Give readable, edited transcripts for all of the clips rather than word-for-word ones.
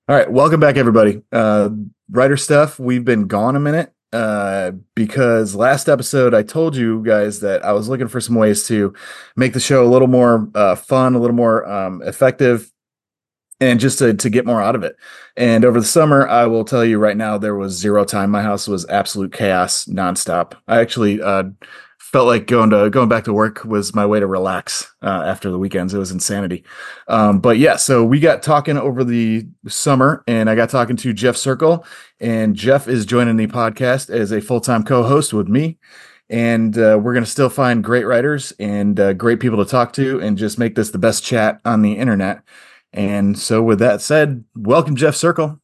All right, welcome back, everybody. Writer stuff. We've been gone a minute because last episode I told you guys that I was looking for some ways to make the show a little more fun, a little more effective, and just to get more out of it. And over the summer, I will tell you right now, there was zero time. My house was absolute chaos nonstop. I actually felt like going back to work was my way to relax after the weekends. It was insanity. But yeah, so we got talking over the summer, and I got talking to Jeff Circle, and Jeff is joining the podcast as a full-time co-host with me. And we're going to still find great writers and great people to talk to and just make this the best chat on the internet. And so, with that said, welcome, Jeff Circle.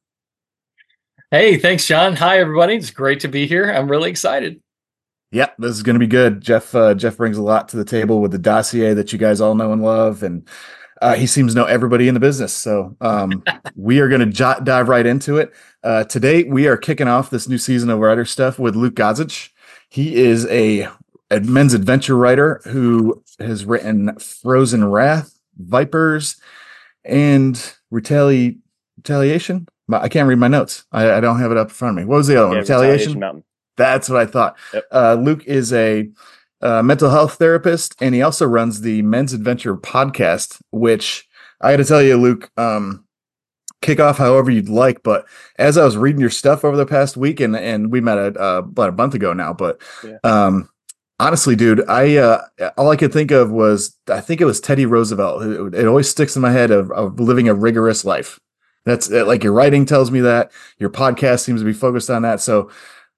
Hey, thanks, John. Hi, everybody. It's great to be here. I'm really excited. Yeah, this is going to be good. Jeff brings a lot to the table with the dossier that you guys all know and love, and he seems to know everybody in the business. So we are going to dive right into it. Today, we are kicking off this new season of Writer Stuff with Luke Godzich. He is a men's adventure writer who has written Frozen Wrath, Vipers, and Retaliation. I can't read my notes. I don't have it up in front of me. What was the other one? Yeah, Retaliation Retaliation? Mountain. That's what I thought. Yep. Luke is a mental health therapist, and he also runs the Men's Adventure podcast, which I got to tell you, Luke, kick off however you'd like. But as I was reading your stuff over the past week, and we met about a month ago now, but Yeah. honestly, dude, all I could think of was I think it was Teddy Roosevelt. It always sticks in my head of living a rigorous life. That's like your writing tells me that. Your podcast seems to be focused on that. So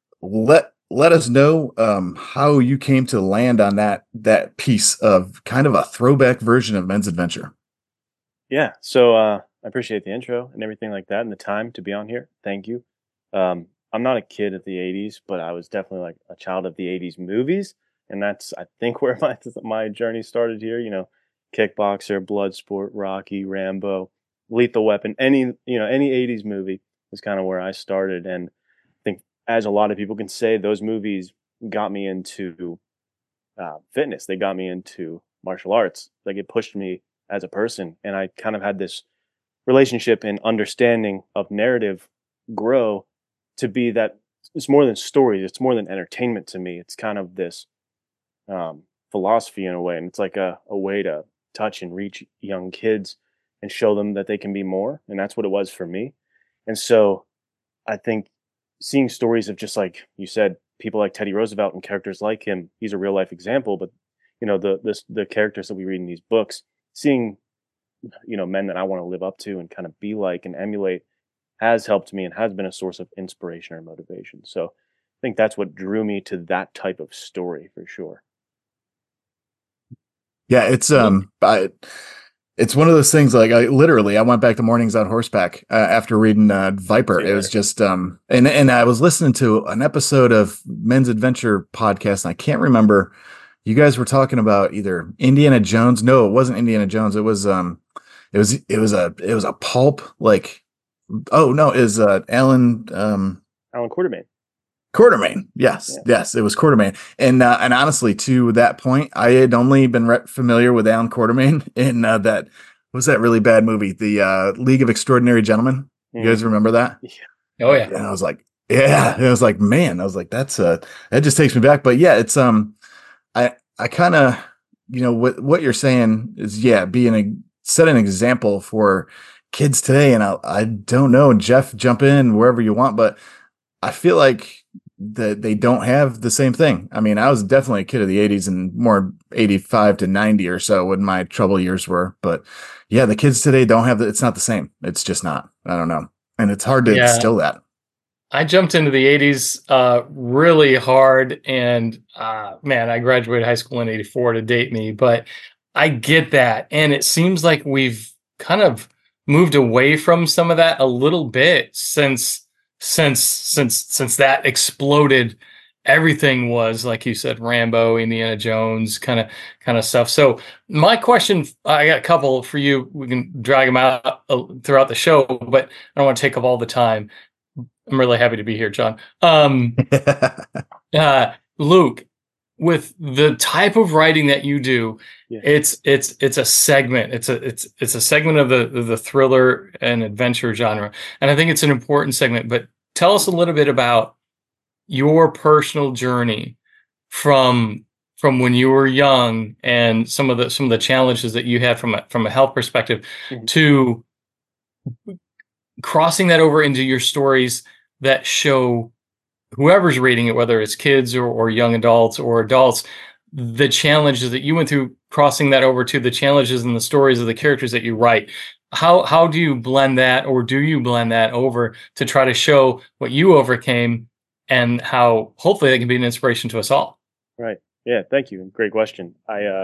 let us know how you came to land on that piece of kind of a throwback version of Men's Adventure. Yeah. So I appreciate the intro and everything like that and the time to be on here. Thank you. I'm not a kid of the 80s, but I was definitely like a child of the 80s movies. And that's, I think, where my journey started here. Kickboxer, Bloodsport, Rocky, Rambo, Lethal Weapon, any 80s movie is kind of where I started. And I think, as a lot of people can say, those movies got me into fitness. They got me into martial arts. Like, it pushed me as a person. And I kind of had this relationship and understanding of narrative grow to be that it's more than stories. It's more than entertainment to me. It's kind of this philosophy in a way. And it's like a way to touch and reach young kids and show them that they can be more. And that's what it was for me. And so I think seeing stories of, just like you said, people like Teddy Roosevelt and characters like him, he's a real life example, but the characters that we read in these books, seeing, men that I want to live up to and kind of be like and emulate has helped me and has been a source of inspiration or motivation. So I think that's what drew me to that type of story for sure. Yeah, it's one of those things. Like, I went back to Mornings on Horseback after reading Viper. It was just and I was listening to an episode of Men's Adventure podcast, and I can't remember. You guys were talking about either Indiana Jones. No, it wasn't Indiana Jones. It was a pulp, like, oh no, is Alan Quartermain. Quartermain. Yes, Yeah. yes, it was Quartermain. And honestly, to that point, I had only been familiar with Alan Quartermain in that was that really bad movie, the League of Extraordinary Gentlemen. You guys remember that? Oh, yeah. And I was like, yeah. And I was like, man, I was like, that just takes me back. But yeah, it's I kind of, what you're saying is, yeah, set an example for kids today. And I don't know, Jeff, jump in wherever you want, but I feel like that they don't have the same thing. I mean, I was definitely a kid of the 80s and more 85 to 90 or so when my trouble years were. But yeah, the kids today don't have it's not the same. It's just not. I don't know. And it's hard to Yeah. instill that. I jumped into the 80s really hard. And man, I graduated high school in 84 to date me. But I get that. And it seems like we've kind of moved away from some of that a little bit since that exploded. Everything was, like you said, Rambo, Indiana Jones, kind of stuff. So my question, I got a couple for you. We can drag them out throughout the show, but I don't want to take up all the time. I'm really happy to be here, John. Luke, with the type of writing that you do, Yeah. it's a segment. It's a segment of the thriller and adventure genre, and I think it's an important segment. But tell us a little bit about your personal journey from when you were young and some of the challenges that you had from a health perspective Mhm. to crossing that over into your stories that show whoever's reading it, whether it's kids or young adults or adults, the challenges that you went through, crossing that over to the challenges and the stories of the characters that you write. How do you blend that, or do you blend that over to try to show what you overcame and how hopefully that can be an inspiration to us all? Right. Yeah. Thank you. Great question.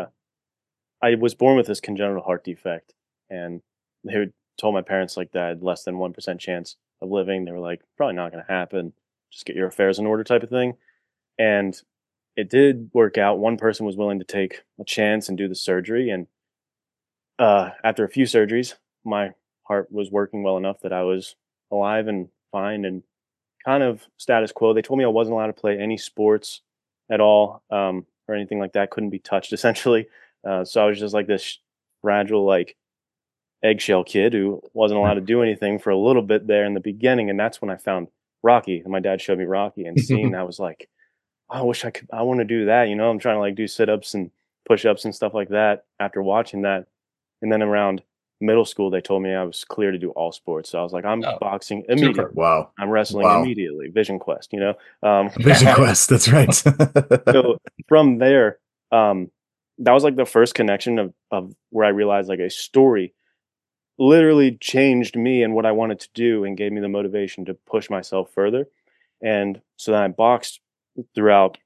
I was born with this congenital heart defect, and they told my parents like that I had less than 1% chance of living. They were like, probably not going to happen. Just get your affairs in order, type of thing. And it did work out. One person was willing to take a chance and do the surgery, and after a few surgeries, my heart was working well enough that I was alive and fine and kind of status quo. They told me I wasn't allowed to play any sports at all, or anything like that. Couldn't be touched essentially. So I was just like this fragile, like eggshell kid who wasn't allowed to do anything for a little bit there in the beginning. And that's when I found Rocky. And my dad showed me Rocky, and seeing that was like, "Oh, I wish I could. I want to do that." You know, I'm trying to like do sit ups and push ups and stuff like that after watching that. And then around middle school, they told me I was clear to do all sports. So I was like, I'm Oh, boxing super. immediately. Wow. I'm wrestling Wow. immediately. Vision Quest, you know? Um, Vision Quest. That's right. so from there, that was like the first connection of where I realized like a story literally changed me and what I wanted to do and gave me the motivation to push myself further. And so then I boxed throughout,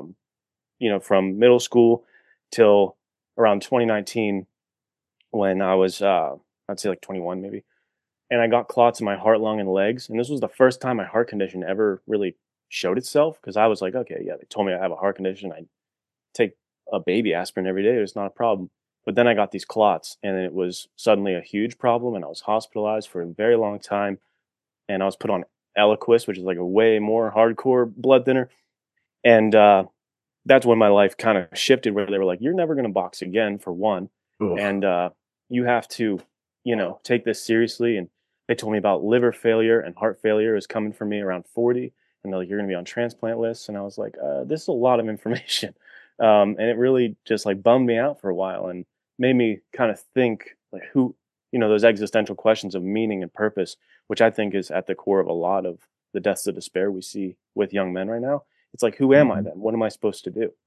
from middle school till around 2019 when I was, I'd say like 21 maybe. And I got clots in my heart, lung, and legs. And this was the first time my heart condition ever really showed itself, because I was like, okay, yeah, they told me I have a heart condition. I take a baby aspirin every day. It's not a problem. But then I got these clots, and it was suddenly a huge problem. And I was hospitalized for a very long time. And I was put on Eliquis, which is like a way more hardcore blood thinner. And that's when my life kind of shifted, where they were like, you're never going to box again, for one. Oof. And you have to, take this seriously. And they told me about liver failure and heart failure is coming for me around 40. And they're like, you're going to be on transplant lists. And I was like, this is a lot of information. And it really just like bummed me out for a while and made me kind of think like those existential questions of meaning and purpose, which I think is at the core of a lot of the deaths of despair we see with young men right now. It's like, who am I then? What am I supposed to do?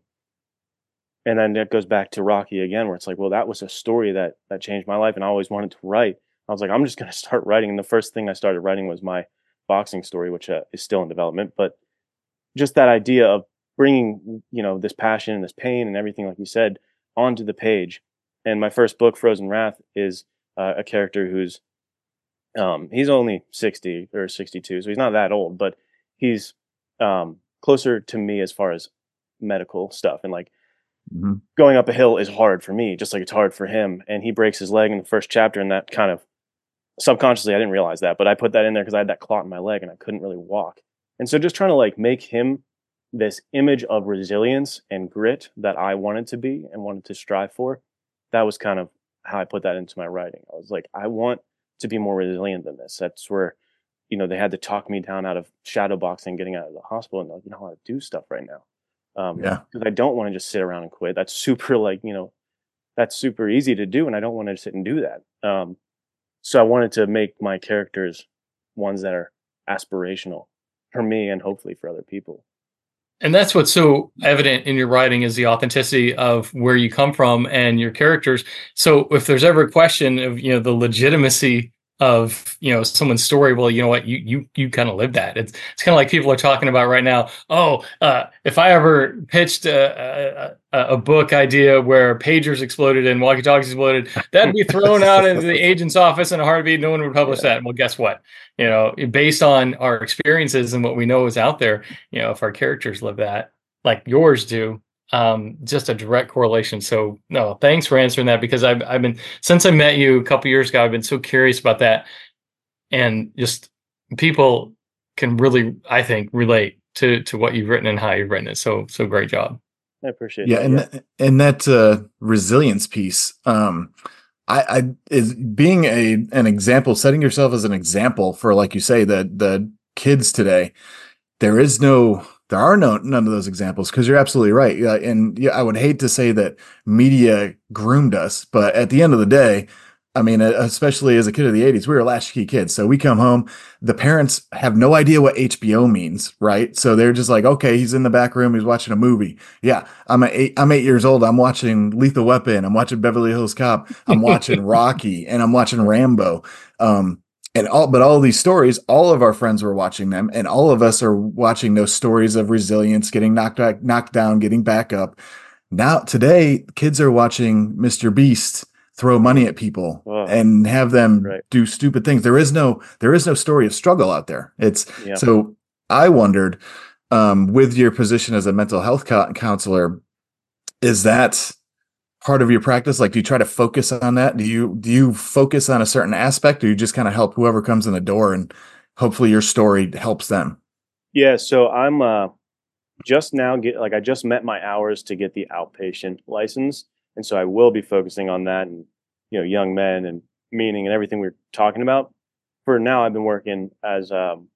And then it goes back to Rocky again, where it's like, well, that was a story that changed my life, and I always wanted to write. I was like, I'm just going to start writing. And the first thing I started writing was my boxing story, which is still in development. But just that idea of bringing, this passion and this pain and everything, like you said, onto the page. And my first book, Frozen Wrath, is a character who's he's only 60 or 62, so he's not that old, but he's closer to me as far as medical stuff. And like, going up a hill is hard for me, just like it's hard for him. And he breaks his leg in the first chapter, and that kind of subconsciously, I didn't realize that, but I put that in there because I had that clot in my leg and I couldn't really walk. And so just trying to like make him this image of resilience and grit that I wanted to be and wanted to strive for, that was kind of how I put that into my writing. I was like, I want to be more resilient than this. That's where, they had to talk me down out of shadow boxing, getting out of the hospital, and like, you know how to do stuff right now. Yeah. Because I don't want to just sit around and quit. That's super that's super easy to do, and I don't want to sit and do that. So I wanted to make my characters ones that are aspirational for me and hopefully for other people. And that's what's so evident in your writing is the authenticity of where you come from and your characters. So if there's ever a question of, the legitimacy of, someone's story, well, you know what, you kind of live that. It's kind of like people are talking about right now. Oh, if I ever pitched a book idea where pagers exploded and walkie-talkies exploded, that'd be thrown out into the agent's office in a heartbeat. No one would publish that. Well, guess what? Based on our experiences and what we know is out there, if our characters live that like yours do, just a direct correlation. So no, thanks for answering that, because I've been, since I met you a couple years ago, I've been so curious about that, and just people can really, I think, relate to what you've written and how you've written it. So great job. I appreciate Yeah, that. Yeah. and that resilience piece. I is being an example, setting yourself as an example for, like you say, the kids today. There are none of those examples, because you're absolutely right. Yeah, and yeah, I would hate to say that media groomed us, but at the end of the day, I mean, especially as a kid of the '80s, we were latchkey kids. So we come home, the parents have no idea what HBO means, right? So they're just like, okay, he's in the back room, he's watching a movie. Yeah, I'm 8 years old. I'm watching Lethal Weapon. I'm watching Beverly Hills Cop. I'm watching Rocky, and I'm watching Rambo. Um, but all these stories, all of our friends were watching them, and all of us are watching those stories of resilience, getting knocked down, getting back up. Now today, kids are watching Mr. Beast throw money at people Oh, and have them right. do stupid things. There is no story of struggle out there. It's Yeah. so I wondered, with your position as a mental health counselor, is that part of your practice? Like, do you try to focus on that? Do you focus on a certain aspect, or you just kind of help whoever comes in the door, and hopefully your story helps them? Yeah. So I'm just now I just met my hours to get the outpatient license, and so I will be focusing on that and young men and meaning and everything we are talking about. For now, I've been working as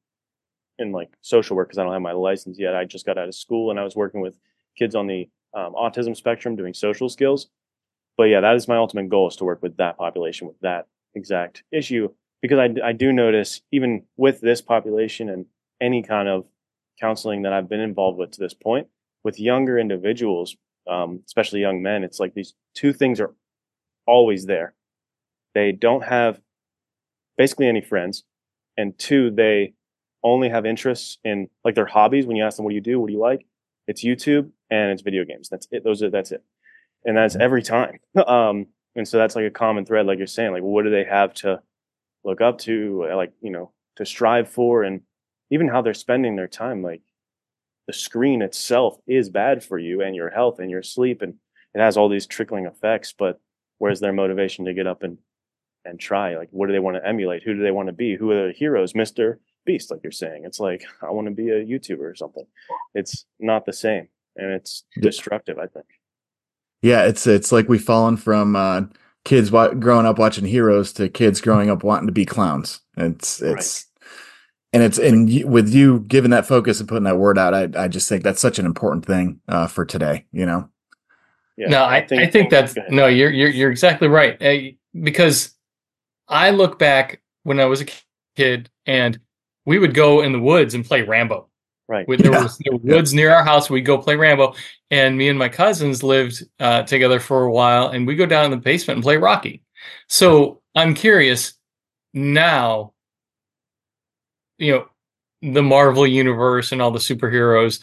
in like social work because I don't have my license yet. I just got out of school and I was working with kids on the autism spectrum doing social skills. But yeah, that is my ultimate goal, is to work with that population with that exact issue, because I do notice, even with this population and any kind of counseling that I've been involved with to this point, with younger individuals, especially young men, it's like these two things are always there. They don't have basically any friends, and two, they only have interests in like their hobbies. When you ask them, what do you do, what do you like, it's YouTube and it's video games. That's it. That's it, and that's every time. And so that's like a common thread, like you're saying. Like, what do they have to look up to, like to strive for, and even how they're spending their time. Like, the screen itself is bad for you and your health and your sleep, and it has all these trickling effects. But where's their motivation to get up and try? Like, what do they want to emulate? Who do they want to be? Who are the heroes? Mr. Beast, like you're saying. It's like, I want to be a YouTuber or something. It's not the same, and it's destructive, I think. Yeah, it's like we've fallen from kids growing up watching heroes to kids growing up wanting to be clowns. Right. With you giving that focus and putting that word out, I just think that's such an important thing for today. Yeah. No, I I think. think that's Go ahead. no, you're exactly right. Because I look back when I was a kid and we would go in the woods and play Rambo. Right. There Yeah, were yeah, woods near our house. We'd go play Rambo, and me and my cousins lived together for a while, and we go down in the basement and play Rocky. So I'm curious now, you know, the Marvel universe and all the superheroes.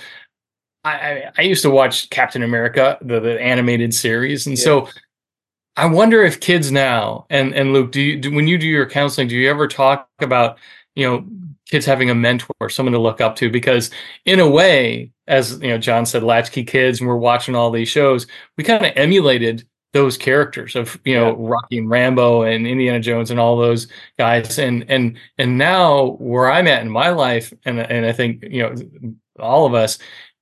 I used to watch Captain America, the animated series, and Yeah. so I wonder if kids now, and Luke, when you do your counseling, do you ever talk about, kids having a mentor, someone to look up to? Because in a way, as John said, latchkey kids, and we're watching all these shows, we kind of emulated those characters of Yeah. Rocky and Rambo and Indiana Jones and all those guys, and now where I'm at in my life, and I think all of us,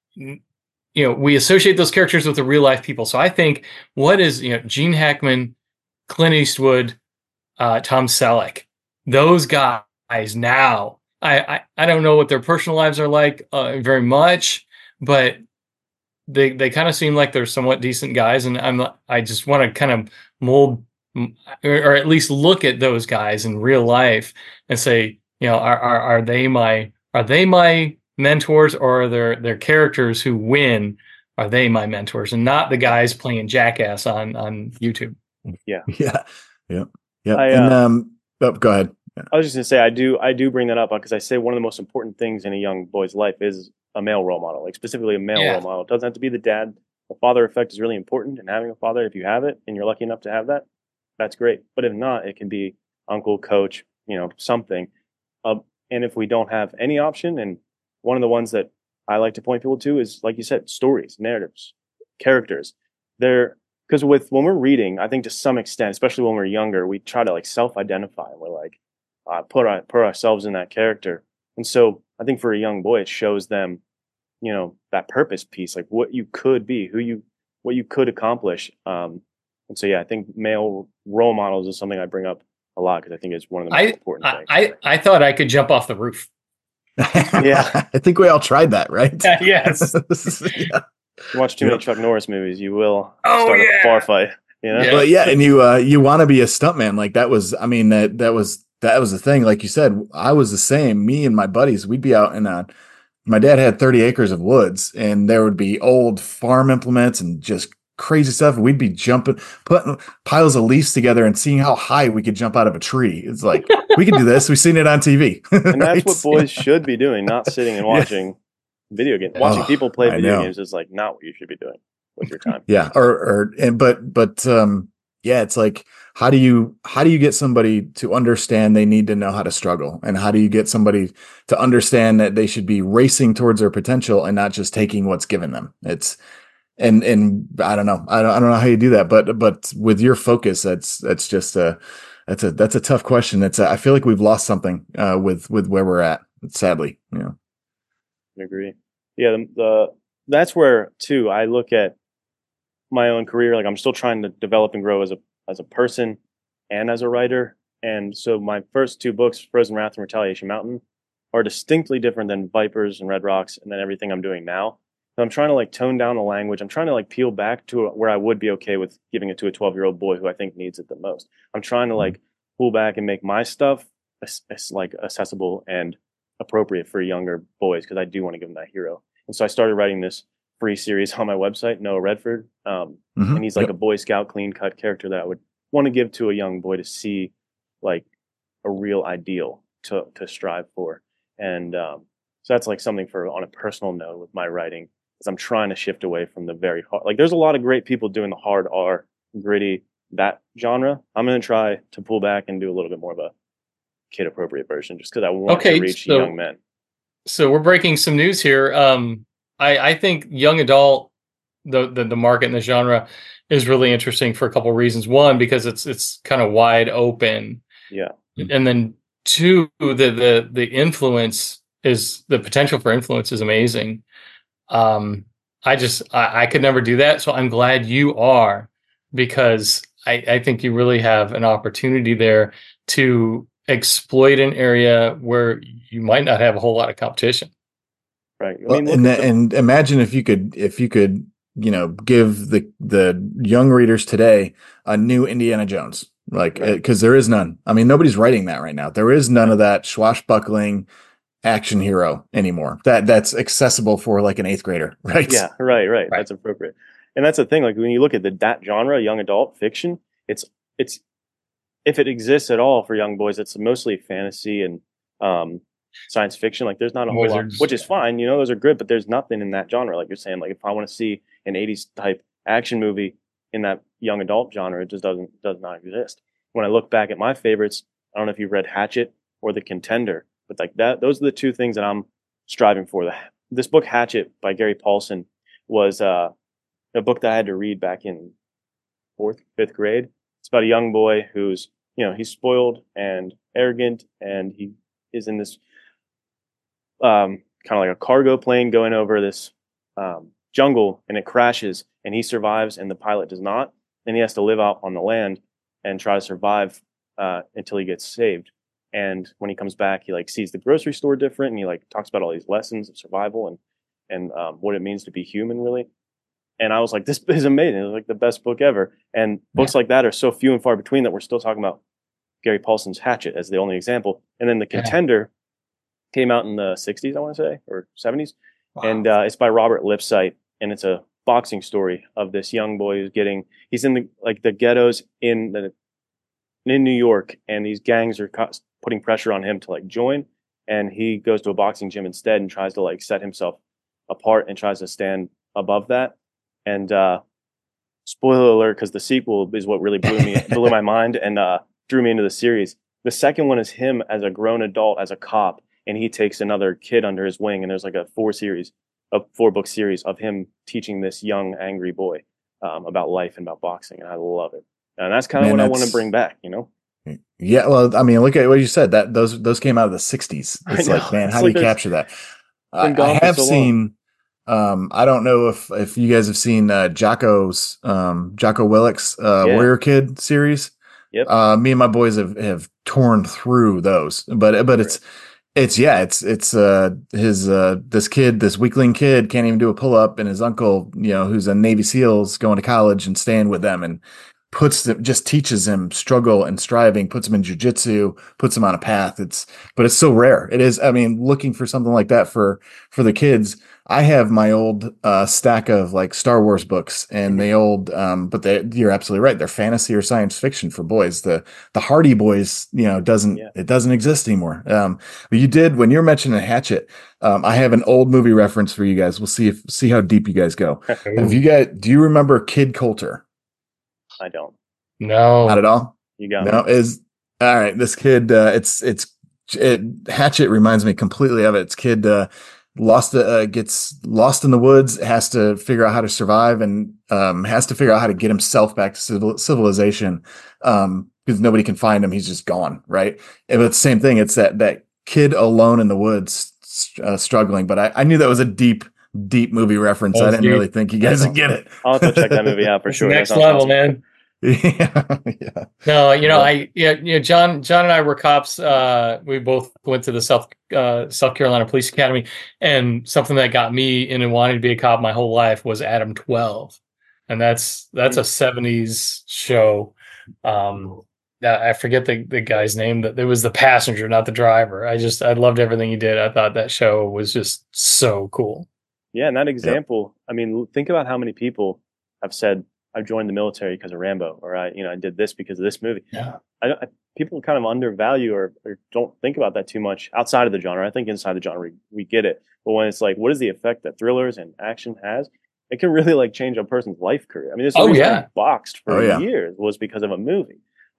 we associate those characters with the real life people. So I think, what is, Gene Hackman, Clint Eastwood, Tom Selleck, those guys now, I don't know what their personal lives are like very much, but they kind of seem like they're somewhat decent guys. And I just want to kind of mold, or at least look at those guys in real life and say, are they my mentors, or are their characters who win, are they my mentors, and not the guys playing jackass on YouTube? Yeah. yeah, yeah, yeah. I And oh, go ahead. I was just gonna say, I do bring that up because I say one of the most important things in a young boy's life is a male role model, like specifically a male role Yeah. model. It doesn't have to be the dad. The father effect is really important, and having a father, if you have it and you're lucky enough to have that, that's great. But if not, it can be uncle, coach, something. And if we don't have any option, and one of the ones that I like to point people to is, like you said, stories, narratives, characters. They're because when we're reading, I think to some extent, especially when we're younger, we try to like self-identify. We're like, put ourselves in that character. And so I think for a young boy, it shows them, that purpose piece, like what you could be, what you could accomplish. And so, yeah, I think male role models is something I bring up a lot because I think it's one of the most important things. I thought I could jump off the roof. Yeah. I think we all tried that, right? Yes. Yeah. You watch too many Chuck Norris movies, you will Oh, start yeah. a bar fight. You know? Yeah. But yeah, and you want to be a stuntman. Like that was, I mean, that was the thing. Like you said, I was the same. Me and my buddies, we'd be out in my dad had 30 acres of woods, and there would be old farm implements and just crazy stuff. We'd be jumping, putting piles of leaves together and seeing how high we could jump out of a tree. It's like, we can do this. We've seen it on TV. And that's what boys should be doing, not sitting and watching video games. Watching people play video games is like not what you should be doing with your time. Yeah. Yeah, it's like, how do you get somebody to understand they need to know how to struggle? And how do you get somebody to understand that they should be racing towards their potential and not just taking what's given them? It's, and I don't know. I don't know how you do that, but with your focus, that's just that's a tough question. I feel like we've lost something, with where we're at, sadly, I agree. Yeah. That's where too, I look at my own career. Like I'm still trying to develop and grow as a person and as a writer. And so my first two books, Frozen Wrath and Retaliation Mountain, are distinctly different than Vipers and Red Rocks and then everything I'm doing now. So I'm trying to like tone down the language. I'm trying to like peel back to where I would be okay with giving it to a 12-year-old boy who I think needs it the most. I'm trying to like pull back and make my stuff like accessible and appropriate for younger boys because I do want to give them that hero. And so I started writing this free series on my website, Noah Redford. And he's like a Boy Scout clean cut character that I would want to give to a young boy to see like a real ideal to strive for. And so that's like something for on a personal note with my writing is I'm trying to shift away from the very hard, like there's a lot of great people doing the hard R, gritty, that genre. I'm going to try to pull back and do a little bit more of a kid appropriate version just because I want to reach young men. So we're breaking some news here. I think young adult, the market and the genre is really interesting for a couple of reasons. One, because it's kind of wide open. Yeah. And then two, the influence is the potential for influence is amazing. I could never do that. So I'm glad you are, because I think you really have an opportunity there to exploit an area where you might not have a whole lot of competition. Right. I mean, and imagine if you could, give the young readers today a new Indiana Jones, like, because there is none. I mean, nobody's writing that right now. There is none of that swashbuckling action hero anymore. That's accessible for like an 8th grader, right? Yeah, right. That's appropriate. And that's the thing. Like when you look at that genre, young adult fiction, it's if it exists at all for young boys, it's mostly fantasy and science fiction. Like there's not a whole lot, which is fine. Those are good, but there's nothing in that genre. Like you're saying, like if I want to see an 80s type action movie in that young adult genre, it just does not exist. When I look back at my favorites, I don't know if you've read Hatchet or The Contender, but like those are the two things that I'm striving for. This book, Hatchet by Gary Paulson, was a book that I had to read back in 4th, 5th grade. It's about a young boy who's, he's spoiled and arrogant, and he is in this kind of like a cargo plane going over this jungle, and it crashes, and he survives, and the pilot does not. And he has to live out on the land and try to survive until he gets saved. And when he comes back, he like sees the grocery store different, and he like talks about all these lessons of survival and what it means to be human, really. And I was like, this is amazing. It was like the best book ever. And books like that are so few and far between that we're still talking about Gary Paulson's Hatchet as the only example. And then The Contender came out in the 60s, I want to say, or 70s. Wow. And it's by Robert Lipsyte, and it's a boxing story of this young boy he's in the ghettos in New York, and these gangs are putting pressure on him to like join, and he goes to a boxing gym instead and tries to like set himself apart and tries to stand above that. And spoiler alert, because the sequel is what really blew my mind and drew me into the series. The second one is him as a grown adult, as a cop, and he takes another kid under his wing, and there's like a 4-book series of him teaching this young angry boy about life and about boxing, and I love it. And that's kind of what I want to bring back, Yeah, well, I mean, look at what you said. That those came out of the 60s. It's like, man, how do you capture that? I have seen I don't know if you guys have seen Jocko Willick's Yeah. Warrior Kid series. Yep. Me and my boys have torn through those, but Right. it's his this kid, this weakling kid can't even do a pull up, and his uncle, who's a Navy SEALs going to college and staying with them, and just teaches him struggle and striving, puts him in jujitsu, puts him on a path. But it's so rare. It is. I mean, looking for something like that for the kids. I have my old stack of like Star Wars books and the old, you're absolutely right. They're fantasy or science fiction for boys. The Hardy Boys, Yeah. doesn't exist anymore. But you did when you were mentioning Hatchet. I have an old movie reference for you guys. We'll see how deep you guys go. Do you remember Kid Coulter? I don't. Not No. at all. You got No, me. is all right. This kid, Hatchet reminds me completely of it. It's kid gets lost in the woods, has to figure out how to survive, and has to figure out how to get himself back to civilization. Because nobody can find him, he's just gone, right? And it's the same thing. It's that kid alone in the woods, struggling. But I knew that was a deep movie reference. I That's didn't really deep. think you That's guys would awesome. get it. I'll have to check that movie out for That's sure. That next sounds level, awesome. man. Yeah. No, But John and I were cops. We both went to the South Carolina Police Academy, and something that got me into wanting to be a cop my whole life was Adam 12, and that's a 70s show. I forget the guy's name. That it was the passenger, not the driver. I loved everything he did. I thought that show was just so cool. Yeah, and that yep. example, I mean, think about how many people have said, I joined the military because of Rambo, or I did this because of this movie. Yeah. People kind of undervalue or don't think about that too much outside of the genre. I think inside the genre, we get it. But when it's like, what is the effect that thrillers and action has? It can really like change a person's life career. I mean, there's the reason I boxed for years was because of a movie.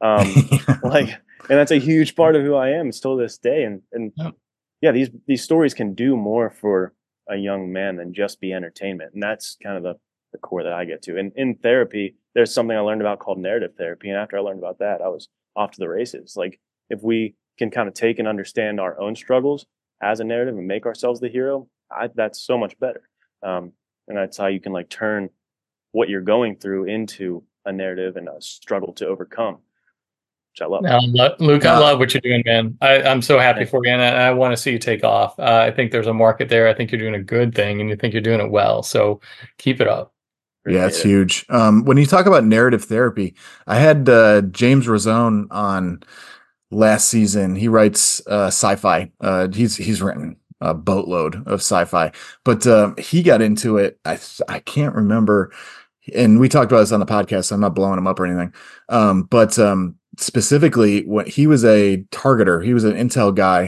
And that's a huge part of who I am still to this day. And yeah, these stories can do more for a young man than just be entertainment. And that's kind of the core that I get to. And in therapy, there's something I learned about called narrative therapy. And after I learned about that, I was off to the races. Like if we can kind of take and understand our own struggles as a narrative and make ourselves the hero, that's so much better. And that's how you can like turn what you're going through into a narrative and a struggle to overcome, which I love. Luke, I love what you're doing, man. I'm so happy for you, and I want to see you take off. I think there's a market there. I think you're doing a good thing, and you think you're doing it well. So keep it up. Yeah, it's huge. When you talk about narrative therapy, I had James Razone on last season. He writes sci-fi. He's written a boatload of sci-fi, but he got into it. I can't remember, and we talked about this on the podcast, so I'm not blowing him up or anything. But specifically, when he was a targeter, he was an intel guy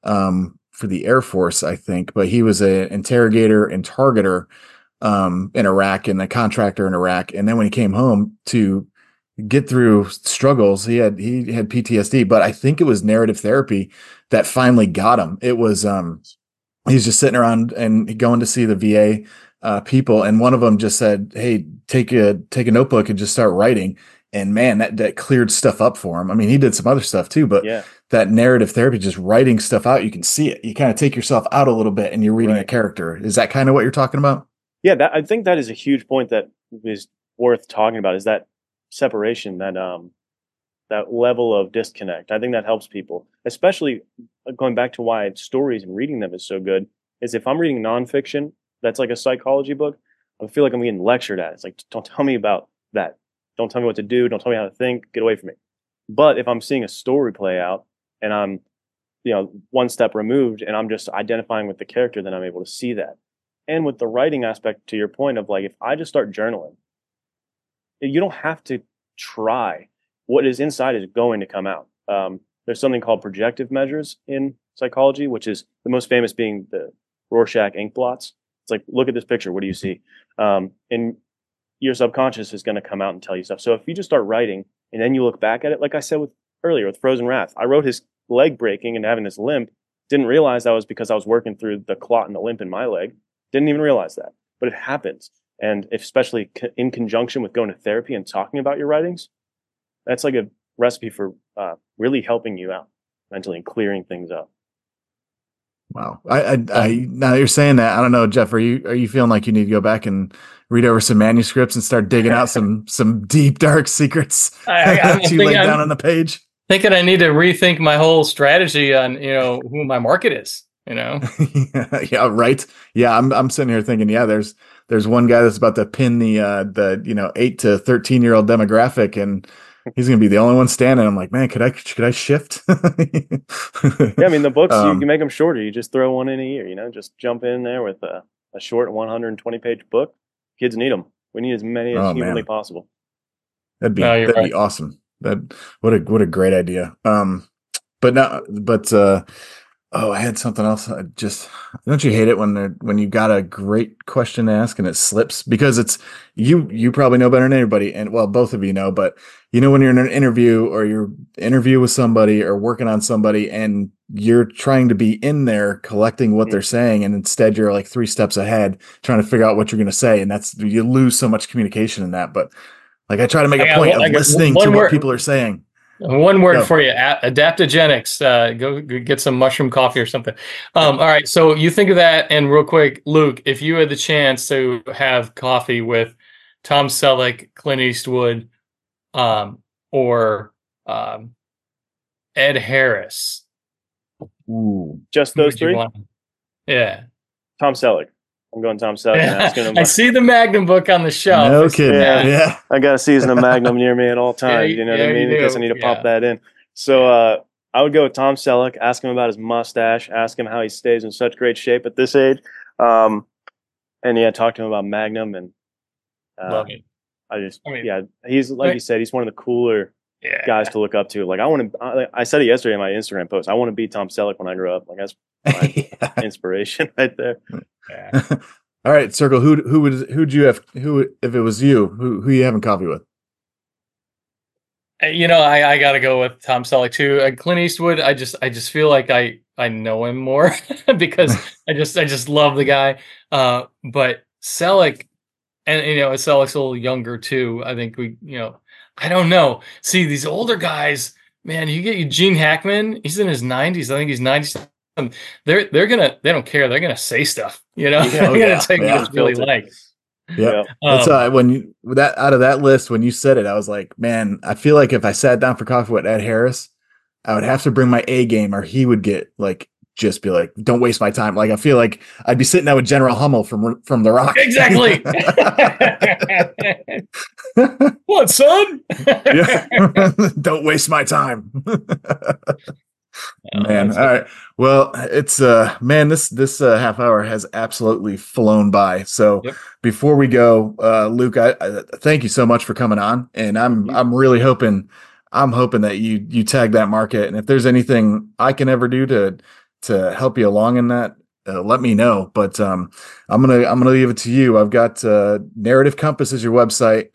for the Air Force, I think, but he was an interrogator and targeter in Iraq and a contractor in Iraq. And then when he came home to get through struggles, he had PTSD, but I think it was narrative therapy that finally got him. It was, he's just sitting around and going to see the VA people. And one of them just said, hey, take a notebook and just start writing. And man, that cleared stuff up for him. I mean, he did some other stuff too, but that narrative therapy, just writing stuff out, you can see it. You kind of take yourself out a little bit and you're reading a character. Is that kind of what you're talking about? Yeah, I think that is a huge point that is worth talking about, is that separation, that level of disconnect. I think that helps people, especially going back to why stories and reading them is so good, is if I'm reading nonfiction that's like a psychology book, I feel like I'm getting lectured at. It's like, don't tell me about that. Don't tell me what to do. Don't tell me how to think. Get away from me. But if I'm seeing a story play out and I'm, one step removed and I'm just identifying with the character, then I'm able to see that. And with the writing aspect, to your point of like, if I just start journaling, you don't have to try. What is inside is going to come out. There's something called projective measures in psychology, which is the most famous being the Rorschach ink blots. It's like, look at this picture. What do you see? And your subconscious is going to come out and tell you stuff. So if you just start writing and then you look back at it, like I said earlier with Frozen Wrath, I wrote his leg breaking and having this limp. Didn't realize that was because I was working through the clot and the limp in my leg. Didn't even realize that, but it happens. And especially in conjunction with going to therapy and talking about your writings, that's like a recipe for really helping you out mentally and clearing things up. Wow. I now that you're saying that, I don't know, Jeff, are you feeling like you need to go back and read over some manuscripts and start digging out some deep, dark secrets I'm that you thinking, laid down on the page? I need to rethink my whole strategy on, who my market is, Yeah, right. Yeah, I'm sitting here thinking, yeah, there's one guy that's about to pin the 8 to 13-year-old demographic, and he's gonna be the only one standing. I'm like, man, could I shift? Yeah, I mean, the books, you can Um, make them shorter. You just throw one in a year, just jump in there with a short 120-page book. Kids need them. We need as many as oh humanly man, possible. that'd No, be you're that'd right. be awesome. What a great idea. But no, but oh, I had something else. Don't you hate it when you got a great question to ask and it slips because it's you probably know better than anybody, and well, both of you know, but when you're in an interview or you're interview with somebody or working on somebody and you're trying to be in there collecting what Mm. they're saying, and instead you're like 3 steps ahead trying to figure out what you're going to say, and that's you lose so much communication in that. But like I try to make a point I of got listening to what people are saying. one word Go. for you, adaptogenics. Go get some mushroom coffee or something. All right. So you think of that, and real quick, Luke, if you had the chance to have coffee with Tom Selleck, Clint Eastwood, or um, Ed Harris, Ooh. Just who those would you three? want? Yeah. Tom Selleck. I'm going Tom Selleck and asking him. I see the Magnum book on the shelf. No I see kidding. Yeah, that. Yeah. I got a season of Magnum near me at all Yeah, times. You know what I yeah, you mean? In case I do. need to pop Yeah. that in. So I would go with Tom Selleck, ask him about his mustache, ask him how he stays in such great shape at this age. Um, and yeah, talk to him about Magnum. And uh, Love it. yeah, he's like you said, he's one of the cooler guys Yeah. to look up to. Like I said it yesterday in my Instagram post. I want to be Tom Selleck when I grow up. Like that's my inspiration right there. Yeah. All right, Circle. Who'd you have? Who, if it was you, who you having coffee with? I got to go with Tom Selleck too. Clint Eastwood, I just feel like I know him more because I just love the guy. But Selleck, and Selleck's a little younger too. I think I don't know. See, these older guys, man, you get Eugene Hackman. He's in his 90s. I think he's 90. They don't care. They're gonna say stuff. Yeah, They're Oh gonna yeah, tell you what yeah, it's really unfiltered. like. yep. Yeah. That's Um, when you that out of that list when you said it, I was like, man, I feel like if I sat down for coffee with Ed Harris, I would have to bring my A game, or he would get like just be like, don't waste my time. Like I feel like I'd be sitting there with General Hummel from The Rock. exactly. What, son? Yeah. Don't waste my time. Man, That's all right. Well, it's man, this half hour has absolutely flown by. So Yep. before we go, Luke, I thank you so much for coming on, and I'm really hoping that you tag that market, and if there's anything I can ever do to help you along in that, let me know. But I'm gonna leave it to you. I've got Narrative Compass is your website.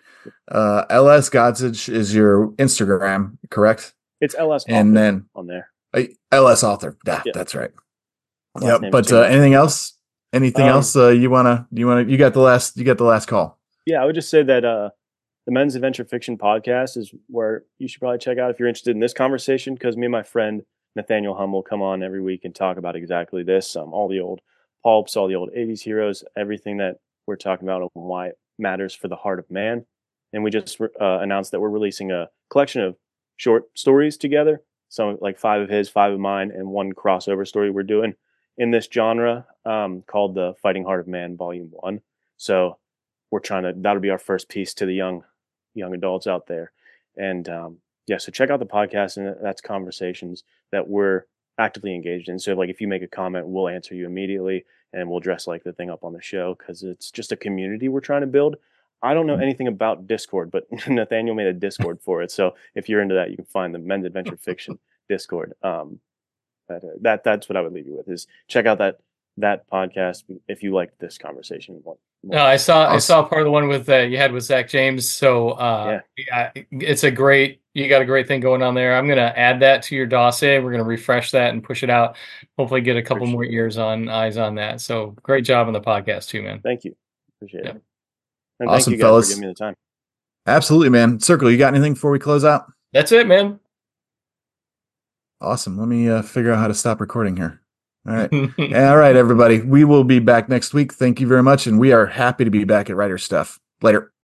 LS Godsage is your Instagram, correct? It's LS And Author then on there. LS Author. Yeah, Yeah. that's right. Last Yep. name's But too much. anything else? Anything Um, else you got the last call. Yeah, I would just say that the Men's Adventure Fiction podcast is where you should probably check out if you're interested in this conversation, because me and my friend Nathaniel Hummel come on every week and talk about exactly this, all the old pulps, all the old 80s heroes, everything that we're talking about and why it matters for the heart of man. And we just announced that we're releasing a collection of short stories together, some like 5 of his, 5 of mine, and one crossover story we're doing in this genre called the Fighting Heart of Man Volume 1. So that'll be our first piece to the young adults out there. And so check out the podcast, and that's conversations that we're actively engaged in. So like if you make a comment, we'll answer you immediately, and we'll dress like the thing up on the show, because it's just a community we're trying to build. I don't know anything about Discord, but Nathaniel made a Discord for it. So if you're into that, you can find the Men's Adventure Fiction Discord. That's what I would leave you with, is check out that podcast if you like this conversation. No, I saw Awesome. part of the one with you had with Zach James. So yeah, you got a great thing going on there. I'm gonna add that to your dossier. We're gonna refresh that and push it out. Hopefully, get a couple more eyes on that. So great job on the podcast too, man. Thank you. Appreciate Yep. it. And Awesome, thank you guys for fellas. giving me the time. Absolutely, man. Circle, you got anything before we close out? That's it, man. Awesome. Let me figure out how to stop recording here. All right. All right, everybody. We will be back next week. Thank you very much. And we are happy to be back at Writer Stuff. Later.